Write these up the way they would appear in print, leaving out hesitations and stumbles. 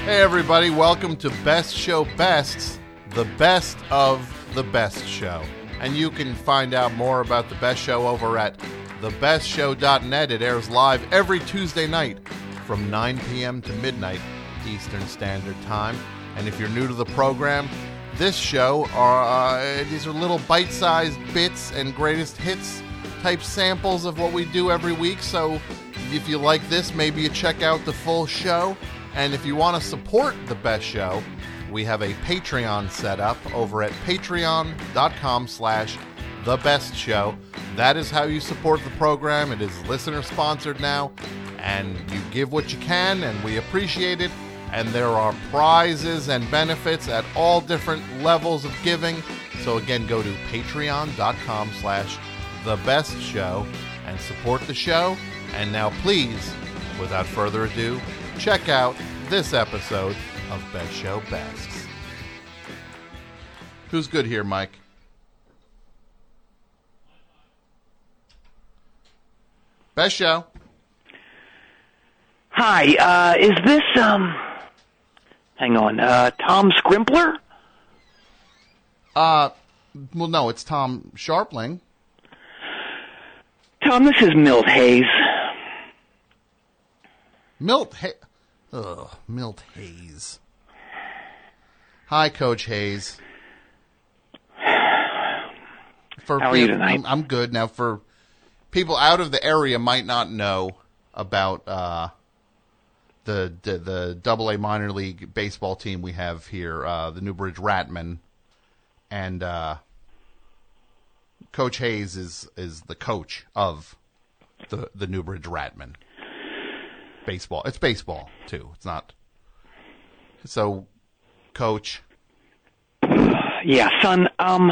Hey everybody, welcome to Best Show Bests, the best of the best show. And you can find out more about the best show over at thebestshow.net. It airs live every Tuesday night from 9 p.m. to midnight Eastern Standard Time. And if you're new to the program, this show these are little bite-sized bits and greatest hits type samples of what we do every week. So if you like this, maybe you check out the full show. And if you want to support the best show, we have a Patreon set up over at patreon.com/thebestshow. That is how you support the program. It is listener sponsored now, and you give what you can, and we appreciate it. And there are prizes and benefits at all different levels of giving. So again, go to patreon.com/thebestshow and support the show. And now please, without further ado, check out this episode of Best Show Bests. Who's good here, Mike? Best Show. Hi, is this, hang on, Tom Scrimpler? Well, no, it's Tom Sharpling. Tom, this is Milt Hayes. Milt Hayes. Hi, Coach Hayes. How are you tonight? I'm good. Now, for people out of the area might not know about the Double-A minor league baseball team we have here, the Newbridge Ratmen, and Coach Hayes is the coach of the Newbridge Ratmen. Baseball. It's baseball, too. It's not. So, Coach. Yeah, son,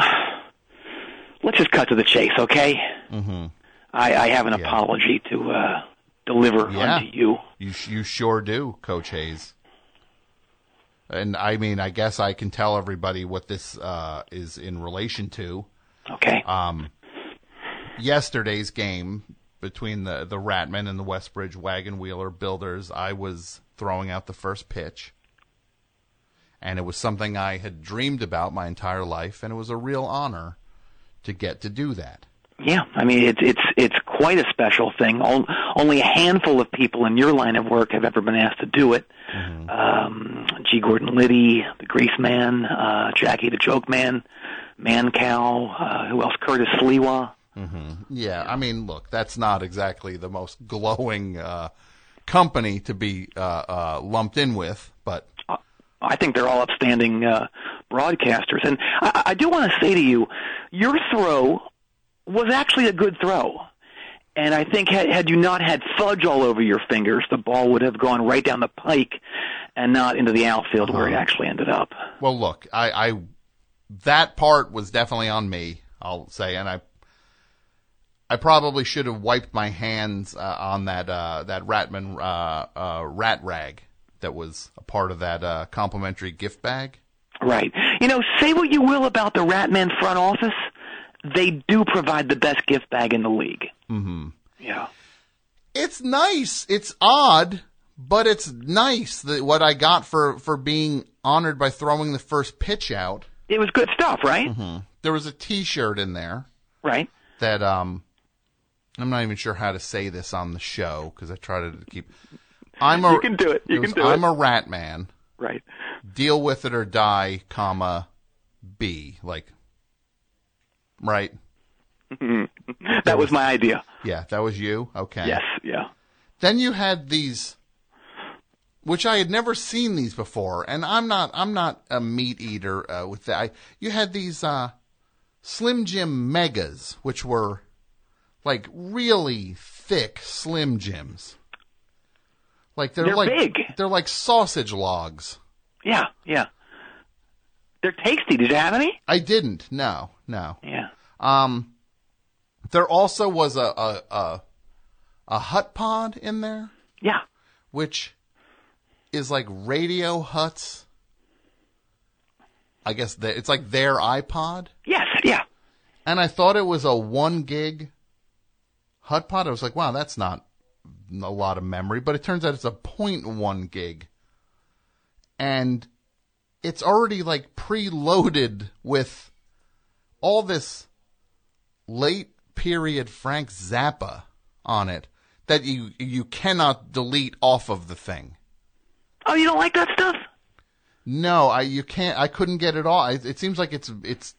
let's just cut to the chase, okay? Mm-hmm. I have an apology to deliver unto you. You sure do, Coach Hayes. And, I mean, I guess I can tell everybody what this is in relation to. Okay. Yesterday's game between the Ratmen and the Westbridge Wagon Wheeler Builders, I was throwing out the first pitch. And it was something I had dreamed about my entire life, and it was a real honor to get to do that. Yeah, I mean, it's quite a special thing. Only a handful of people in your line of work have ever been asked to do it. Mm-hmm. G. Gordon Liddy, the Grease Man, Jackie the Joke Man, Man Cow, who else? Curtis Sliwa. Mm-hmm. Yeah, I mean, look, that's not exactly the most glowing company to be lumped in with, but I think they're all upstanding broadcasters. And I do want to say to you, your throw was actually a good throw. And I think had you not had fudge all over your fingers, the ball would have gone right down the pike and not into the outfield where it actually ended up. Well, look, I that part was definitely on me, I'll say, and I probably should have wiped my hands on that Ratman rat rag that was a part of that complimentary gift bag. Right. You know, say what you will about the Ratman front office, they do provide the best gift bag in the league. Mm-hmm. Yeah. It's nice. It's odd, but it's nice that what I got for being honored by throwing the first pitch out. It was good stuff, right? Mm-hmm. There was a T-shirt in there. Right. That I'm not even sure how to say this on the show because I try to keep. You can do it. I'm a rat man. Right. Deal with it or die, comma, B. Like, right? That was my idea. Yeah, that was you? Okay. Yes, yeah. Then you had these, which I had never seen these before, and I'm not a meat eater with that. You had these Slim Jim Megas, which were like really thick Slim Jims. Like they're like big. They're like sausage logs. Yeah, yeah. They're tasty. Did you have any? I didn't. No. Yeah. There also was a Hut Pod in there. Yeah. Which is like Radio Hut's. I guess it's like their iPod. Yes. Yeah. And I thought it was a 1 gig Hut Pod. I was like, wow, that's not a lot of memory, but it turns out it's a 0.1 gig. and it's already like preloaded with all this late period Frank Zappa on it that you cannot delete off of the thing. Oh, you don't like that stuff? No, you can't. I couldn't get it all. It seems like it's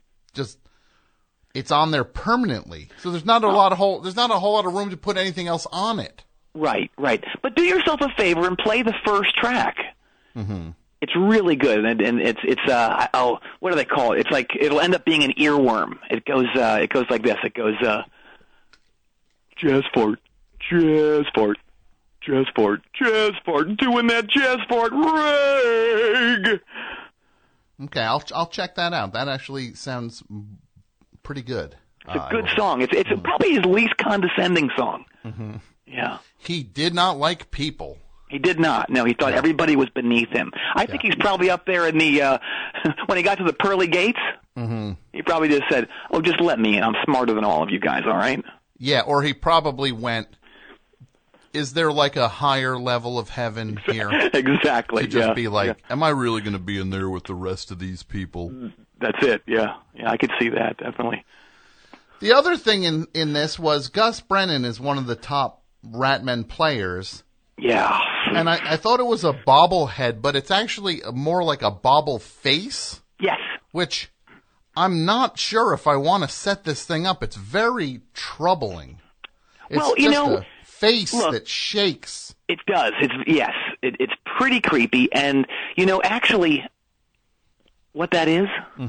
on there permanently. So there's not a whole lot of room to put anything else on it. Right. But do yourself a favor and play the first track. Mm-hmm. It's really good, and it's what do they call it? It's like it'll end up being an earworm. It goes like this. It goes jazz fart, jazz fart, jazz fart, jazz fart, doing that jazz fart rig. Okay, I'll check that out. That actually sounds pretty good. It's a good song. It's probably his least condescending song. Mm-hmm. Yeah. He did not like people. He did not. No, he thought everybody was beneath him. I think he's probably up there in the when he got to the pearly gates. Mm-hmm. He probably just said, "Oh, just let me in. I'm smarter than all of you guys. All right." Yeah, or he probably went, is there like a higher level of heaven here? Exactly. To just be like, am I really going to be in there with the rest of these people? That's it. Yeah, I could see that, definitely. The other thing in this was Gus Brennan is one of the top Ratmen players. Yeah. And I thought it was a bobblehead, but it's actually more like a bobble face. Yes. Which I'm not sure if I want to set this thing up. It's very troubling. It's a face that shakes. It does. It's pretty creepy. And, actually, what that is,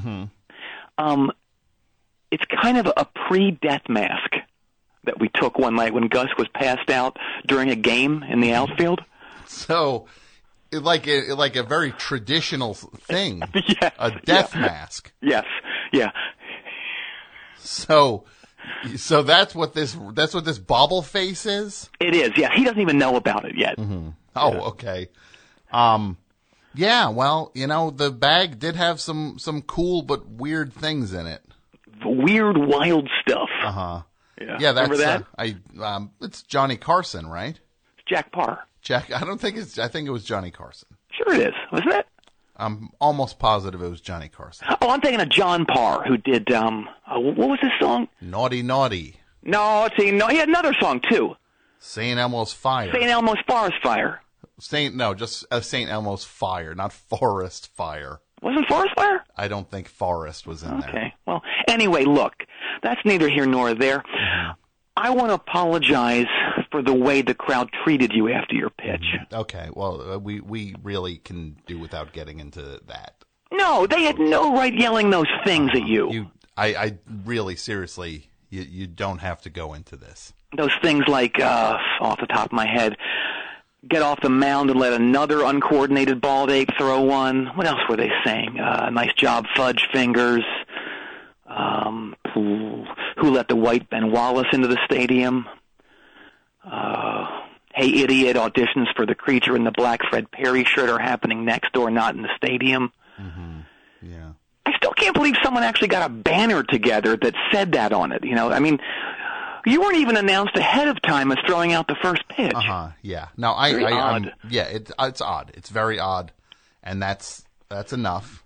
it's kind of a pre-death mask that we took one night when Gus was passed out during a game in the outfield. So, like a very traditional thing, a death mask. Yes, yeah. So that's what this bobble face is. It is. Yeah, he doesn't even know about it yet. Mm-hmm. Oh, yeah. Okay. Yeah. Well, the bag did have some cool but weird things in it. Weird, wild stuff. Uh huh. Yeah. That's remember that? It's Johnny Carson, right? Jack Parr. I think it was Johnny Carson. Sure it is, wasn't it? I'm almost positive it was Johnny Carson. Oh, I'm thinking of John Parr, who did, what was his song? Naughty Naughty. No, he had another song, too. St. Elmo's Fire. St. Elmo's Forest Fire. St. Elmo's Fire, not Forest Fire. Wasn't Forest Fire? I don't think Forest was in there. Okay. Well, anyway, look, that's neither here nor there. Mm-hmm. I want to apologize for the way the crowd treated you after your pitch. Okay. Well, we really can do without getting into that. No, they had no right yelling those things at you. I really, seriously, you don't have to go into this. Those things like, off the top of my head, get off the mound and let another uncoordinated bald ape throw one. What else were they saying? Nice job, fudge fingers. Who let the white Ben Wallace into the stadium? Hey, idiot, auditions for The Creature in the Black Fred Perry shirt are happening next door, not in the stadium. Mm-hmm. Yeah. I still can't believe someone actually got a banner together that said that on it. I mean, you weren't even announced ahead of time as throwing out the first pitch. Uh-huh, yeah. No, odd. It's odd. It's very odd, and that's enough.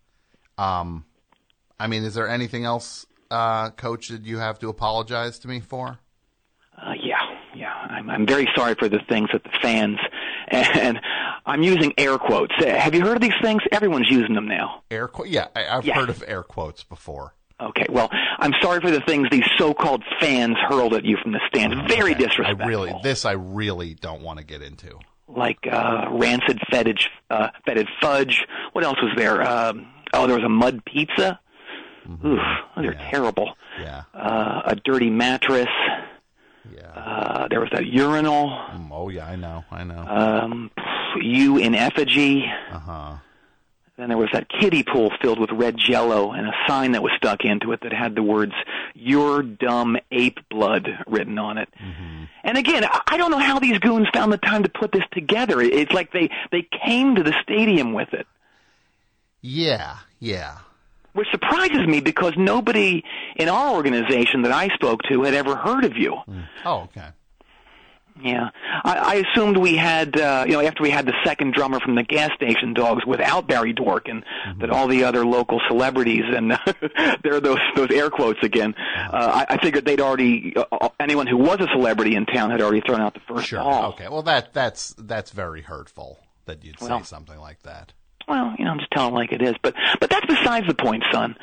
I mean, is there anything else, Coach, that you have to apologize to me for? Yeah. I'm very sorry for the things that the fans, and I'm using air quotes. Have you heard of these things? Everyone's using them now. Air quotes? Yeah, I've heard of air quotes before. Okay, well, I'm sorry for the things these so-called fans hurled at you from the stands. Very disrespectful. I really don't want to get into. Like rancid fetid fudge. What else was there? There was a mud pizza. Mm-hmm. Oof, those are terrible. Yeah. A dirty mattress. Yeah. There was that urinal. Oh, yeah, I know. You in effigy. Uh-huh. Then there was that kiddie pool filled with red Jell-O and a sign that was stuck into it that had the words, "Your dumb ape blood" written on it. Mm-hmm. And again, I don't know how these goons found the time to put this together. It's like they came to the stadium with it. Yeah. Which surprises me because nobody in our organization that I spoke to had ever heard of you. Oh, okay. Yeah, I assumed we had, after we had the second drummer from the Gas Station Dogs without Barry Dworkin, that all the other local celebrities, and there are those air quotes again. I figured they'd already, anyone who was a celebrity in town had already thrown out the first ball. Okay. Well, that's very hurtful that you'd say something like that. Well, I'm just telling it like it is, but that's besides the point, son.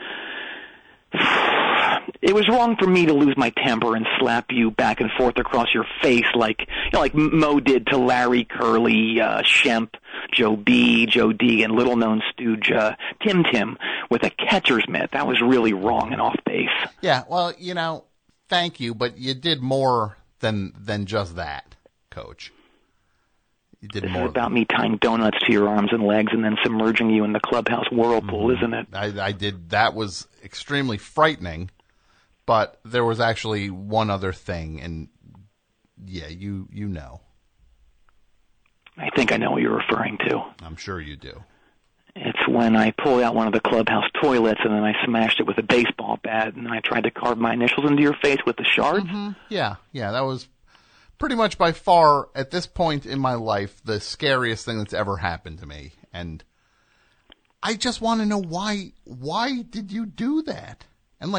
It was wrong for me to lose my temper and slap you back and forth across your face like Mo did to Larry, Curly, Shemp, Joe B, Joe D, and little-known stooge Tim Tim with a catcher's mitt. That was really wrong and off base. Yeah, well, thank you, but you did more than just that, Coach. You did more. This is about me tying donuts to your arms and legs and then submerging you in the clubhouse whirlpool, isn't it? I did. That was extremely frightening. But there was actually one other thing, and yeah, you know. I think I know what you're referring to. I'm sure you do. It's when I pulled out one of the clubhouse toilets and then I smashed it with a baseball bat and I tried to carve my initials into your face with the shards. Mm-hmm. Yeah, that was pretty much by far, at this point in my life, the scariest thing that's ever happened to me. And I just want to know why did you do that? And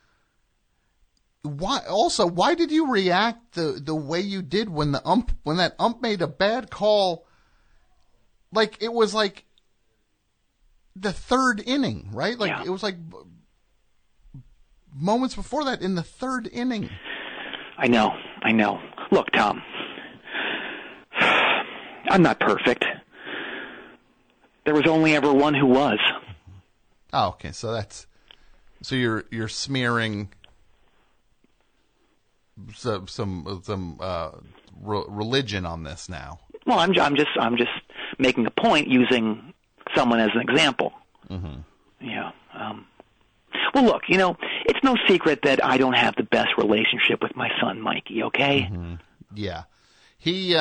why did you react the way you did when that ump made a bad call? Like it was like the third inning, right? It was like moments before that in the third inning. I know. Look, Tom, I'm not perfect. There was only ever one who was. Oh, okay. So you're smearing some religion on this now. Well, I'm just making a point using someone as an example. Mm-hmm. Yeah. Well, look, it's no secret that I don't have the best relationship with my son, Mikey. Okay. Mm-hmm. Yeah. He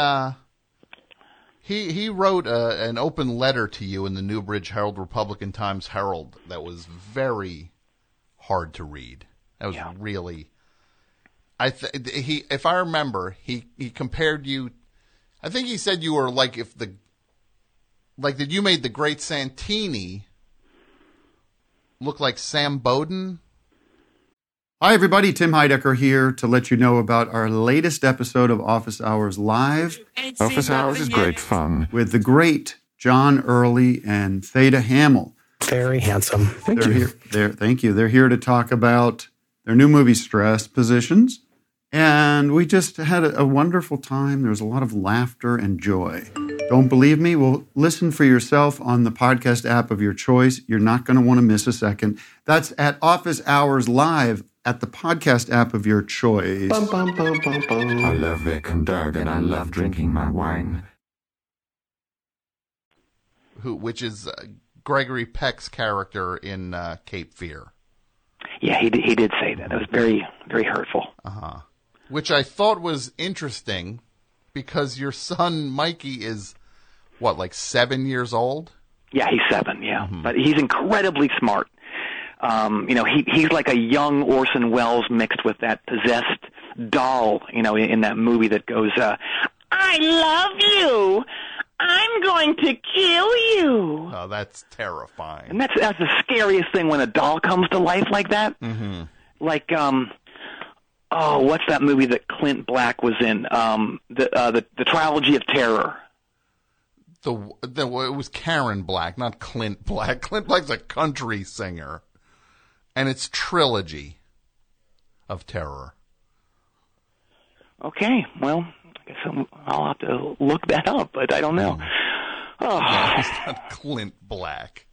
wrote an open letter to you in the Newbridge Herald Republican Times Herald that was very hard to read. That was really. If I remember, he compared you. I think he said you were that you made the great Santini look like Sam Bowden. Hi, everybody. Tim Heidecker here to let you know about our latest episode of Office Hours Live. Office Hours is great fun. With the great John Early and Theda Hamill. Very handsome. Thank you. Thank you. They're here to talk about their new movie, Stress Positions. And we just had a wonderful time. There was a lot of laughter and joy. Don't believe me? Well, listen for yourself on the podcast app of your choice. You're not going to want to miss a second. That's at Office Hours Live at the podcast app of your choice. Bum, bum, bum, bum, bum. I love Vic and Doug, and I love drinking my wine. Which is Gregory Peck's character in Cape Fear. Yeah, he did say that. That was very, very hurtful. Uh-huh. Which I thought was interesting because your son, Mikey, is, 7 years old? Yeah, he's 7, yeah. Mm-hmm. But he's incredibly smart. He's like a young Orson Welles mixed with that possessed doll, in that movie that goes, I love you. I'm going to kill you. Oh, that's terrifying. And that's the scariest thing when a doll comes to life like that. Mm-hmm. Like, what's that movie that Clint Black was in? The Trilogy of Terror. It was Karen Black, not Clint Black. Clint Black's a country singer. And it's Trilogy of Terror. Okay, well, I guess I'll have to look that up, but I don't know. Oh. Yeah, it's not Clint Black.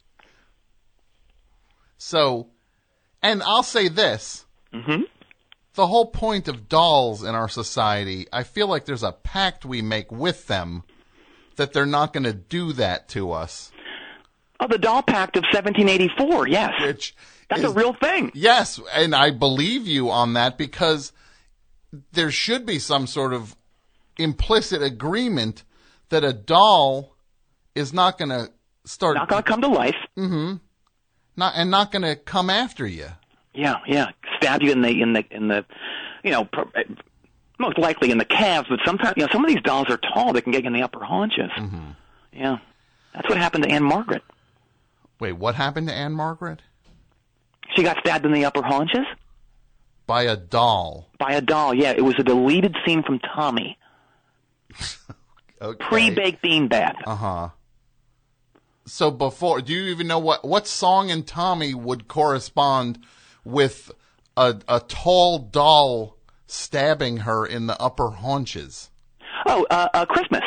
So, and I'll say this. Mm-hmm. The whole point of dolls in our society, I feel like there's a pact we make with them that they're not going to do that to us. Oh, the Doll Pact of 1784, yes. That's a real thing. Yes, and I believe you on that because there should be some sort of implicit agreement that a doll is not going to start... Not going to come to life. Mm-hmm. Not going to come after you. Yeah. Stab you in the Most likely in the calves, but sometimes, some of these dolls are tall. They can get in the upper haunches. Mm-hmm. Yeah. That's what happened to Anne Margaret. Wait, what happened to Anne Margaret? She got stabbed in the upper haunches? By a doll. By a doll, yeah. It was a deleted scene from Tommy. Okay. Pre-baked bean bath. Uh-huh. So before, do you even know what song in Tommy would correspond with a tall doll stabbing her in the upper haunches? Oh, Christmas.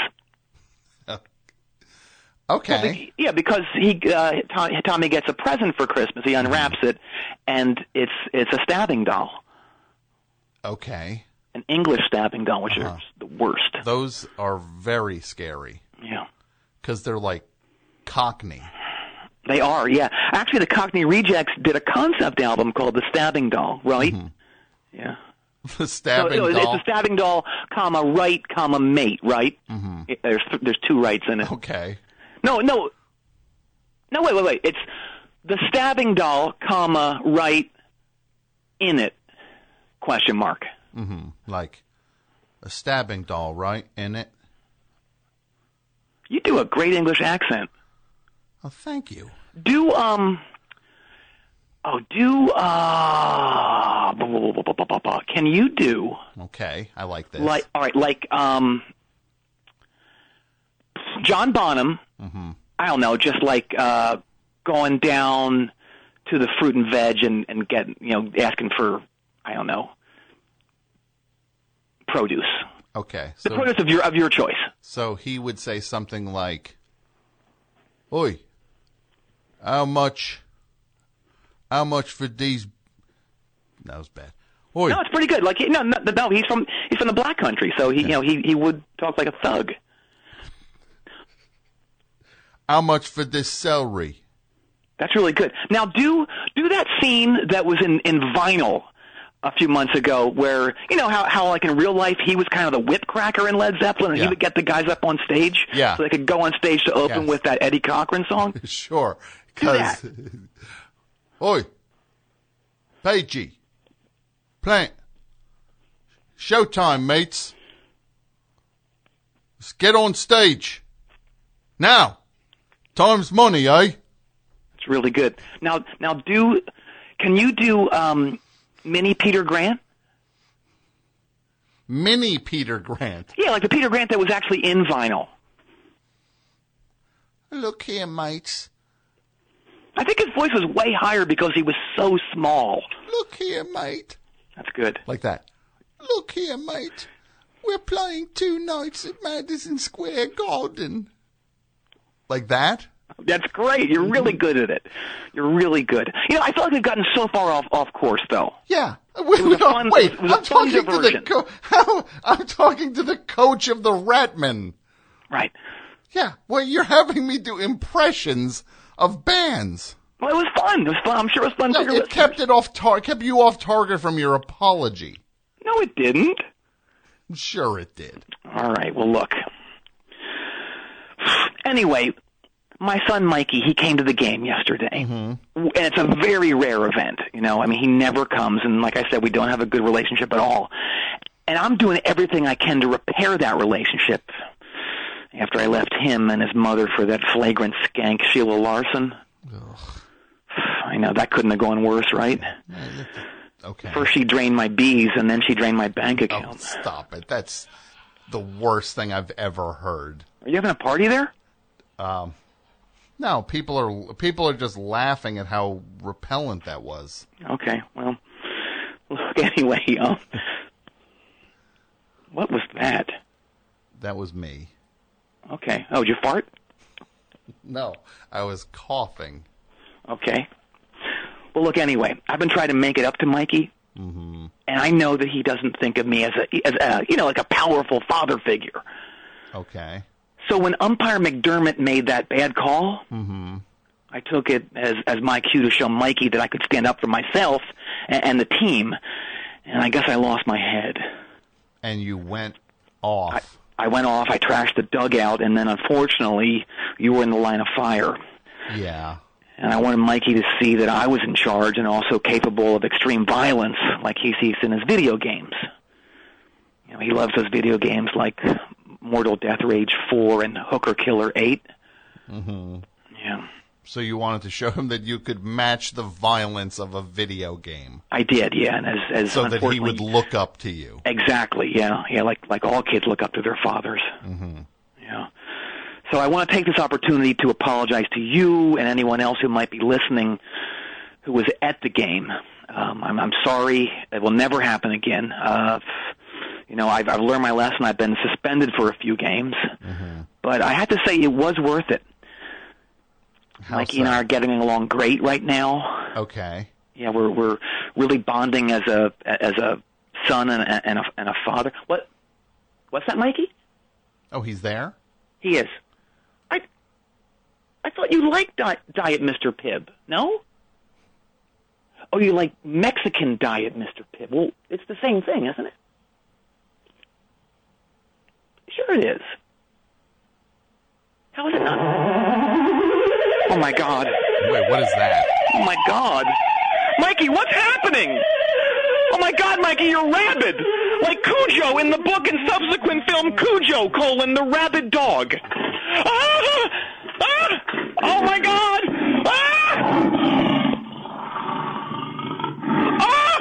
Okay. Well, because Tommy gets a present for Christmas. He unwraps it, and it's a stabbing doll. Okay. An English stabbing doll, which is the worst. Those are very scary. Yeah. Because they're like Cockney. They are, yeah. Actually, the Cockney Rejects did a concept album called The Stabbing Doll, right? Mm-hmm. Yeah. The stabbing doll? It's a stabbing doll, right, mate, right? Mm-hmm. There's two rights in it. Okay. No, wait. It's the stabbing doll, right in it, question mark. Mm-hmm. Like a stabbing doll, right, in it? You do a great English accent. Oh, thank you. Can you do? Okay, I like this. John Bonham. Mm-hmm. I don't know, just like going down to the fruit and veg and get, asking for, I don't know, produce. Okay. The produce of your choice. So he would say something like, "Oi, how much for these?" That was bad. Oi. No, it's pretty good. Like, no, he's from the black country, so he would talk like a thug. How much for this celery? That's really good. Now, do that scene that was in Vinyl a few months ago, where how like in real life he was kind of the whip cracker in Led Zeppelin, and he would get the guys up on stage, so they could go on stage to open with that Eddie Cochran song. Sure. Do that. Oi, Pagey, Plant, showtime, mates. Let's get on stage now. Time's money, eh? It's really good. Now, can you do mini Peter Grant? Mini Peter Grant? Yeah, like the Peter Grant that was actually in Vinyl. Look here, mates. I think his voice was way higher because he was so small. Look here, mate. That's good. Like that. Look here, mate. We're playing 2 nights at Madison Square Garden. Like that? That's great. You're really good at it. You're really good. I feel like we've gotten so far off course, though. Yeah. I'm talking to the coach of the Ratman. Right. Yeah. Well, you're having me do impressions of bands. Well, it was fun. I'm sure it was fun. No, it kept you off target from your apology. No, it didn't. Sure, it did. All right. Well, look. Anyway, my son Mikey, he came to the game yesterday, and it's a very rare event. He never comes, and like I said, we don't have a good relationship at all. And I'm doing everything I can to repair that relationship after I left him and his mother for that flagrant skank, Sheila Larson. Ugh. I know, that couldn't have gone worse, right? Okay. First she drained my bees, and then she drained my bank account. Oh, stop it. That's the worst thing I've ever heard. Are you having a party there? No, people are just laughing at how repellent that was. Okay, well, look, anyway, what was that? That was me. Okay. Oh, did you fart? No, I was coughing. Okay. Well, look, anyway, I've been trying to make it up to Mikey, and I know that he doesn't think of me as like a powerful father figure. Okay. So when umpire McDermott made that bad call, I took it as my cue to show Mikey that I could stand up for myself and the team, and I guess I lost my head. And you went off. I went off, I trashed the dugout, and then unfortunately, you were in the line of fire. Yeah. And I wanted Mikey to see that I was in charge and also capable of extreme violence like he sees in his video games. He loves those video games like Mortal Death Rage 4 and Hooker Killer 8. Mm-hmm. Yeah. So you wanted to show him that you could match the violence of a video game. I did, yeah. And as so that he would look up to you. Exactly, yeah. Yeah, like all kids look up to their fathers. Mm-hmm. Yeah. So I want to take this opportunity to apologize to you and anyone else who might be listening who was at the game. I'm sorry. It will never happen again. I've learned my lesson. I've been suspended for a few games. Mm-hmm. But I have to say it was worth it. How Mikey so? and I are getting along great right now. Okay. Yeah, we're really bonding as a son and a father. What's that, Mikey? Oh, he's there? He is. I thought you liked Diet Mr. Pibb. No? Oh, you like Mexican Diet Mr. Pibb. Well, it's the same thing, isn't it? Sure it is. How is it not? Oh, my God. Wait, what is that? Oh, my God. Mikey, what's happening? Oh, my God, Mikey, you're rabid. Like Cujo in the book and subsequent film Cujo, the rabid dog. Ah! Ah! Oh, my God! Ah! Ah!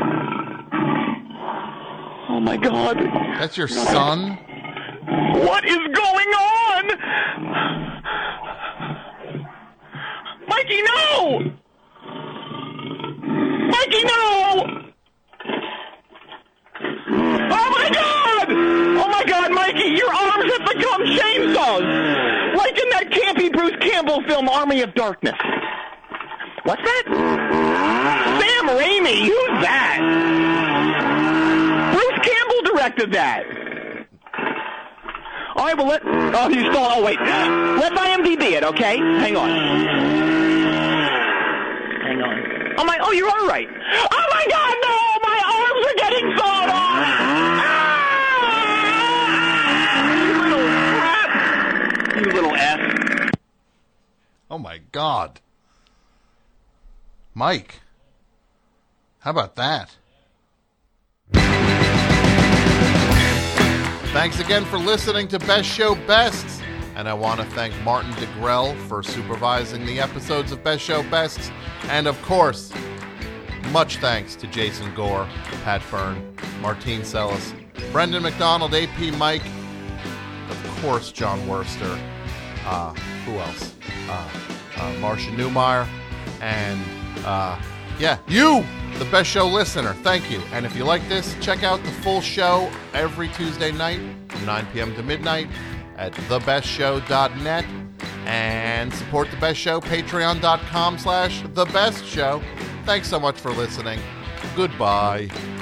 Oh, my God. That's your son? What is going on? Mikey, no! Mikey, no! Oh, my God! Oh, my God, Mikey, your arms have become chainsaws! Like in that campy Bruce Campbell film, Army of Darkness. What's that? Sam Raimi, who's that? Bruce Campbell directed that. All right, well, wait. Let's IMDb it, okay? Hang on. Oh, you're all right. Oh, my God, no! My arms are getting sawed off! Ah! You little F. Oh, my God. Mike, how about that? Thanks again for listening to Best Show Bests. And I want to thank Martin DeGrell for supervising the episodes of Best Show Bests. And of course, much thanks to Jason Gore, Pat Byrne, Martine Sellis, Brendan McDonald, AP Mike, of course John Worster, who else? Marcia Newmeyer, and you, the Best Show listener. Thank you. And if you like this, check out the full show every Tuesday night from 9 p.m. to midnight at thebestshow.net, and support The Best Show, patreon.com/thebestshow. Thanks so much for listening. Goodbye.